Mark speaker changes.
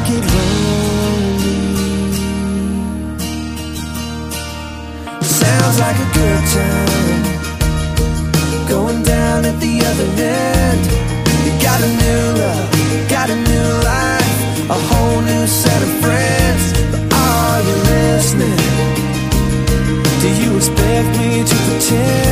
Speaker 1: get lonely. Sounds like a good time going down at the other end. You got a new love, got a new life, a whole new set of friends. But are you listening? Do you expect me to pretend